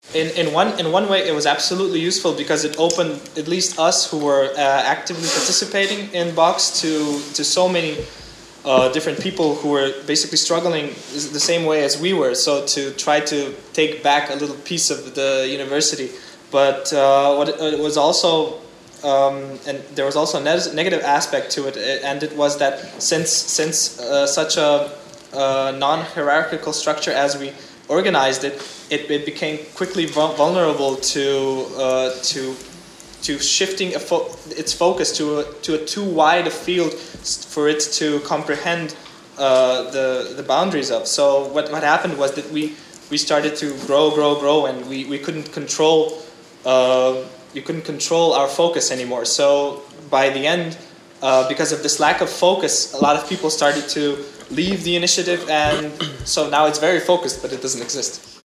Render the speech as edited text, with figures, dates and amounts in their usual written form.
In one way, it was absolutely useful because it opened at least us who were actively participating in Box to so many different people who were basically struggling the same way as we were. So to try to take back a little piece of the university, but what it was also and there was also a negative aspect to it, and it was that since such a non-hierarchical structure as we organized it, it became quickly vulnerable to shifting its focus to a too wide a field for it to comprehend the boundaries of. So what happened was that we started to grow, and we couldn't control our focus anymore. So by the end, because of this lack of focus, a lot of people started to leave the initiative, and so now it's very focused, but it doesn't exist.